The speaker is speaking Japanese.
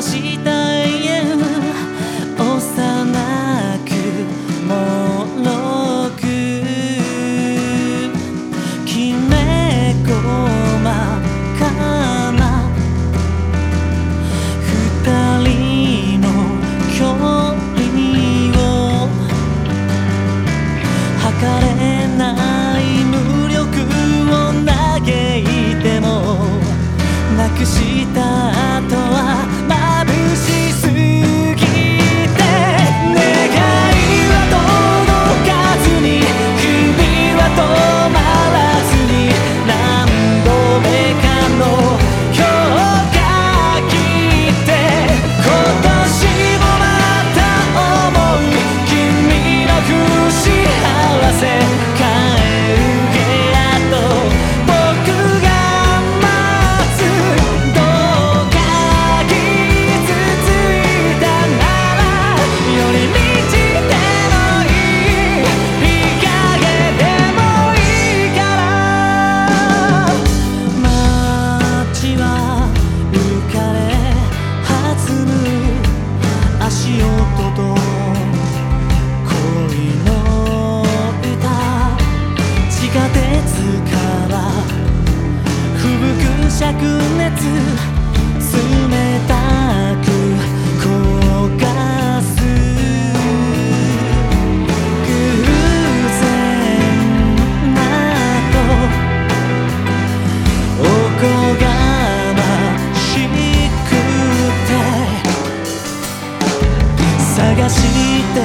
した永遠幼くもろくきめ細かな二人の距離を測れない無力を嘆いてもなくした後は眩しすぎて願いは届かずに首は止まらずに何度目かの今日が来て今年もまた思う君の不幸せ帰る部屋と僕が足音と恋の歌地下鉄から吹く灼熱冷たく焦がす偶然などおこがましくて探して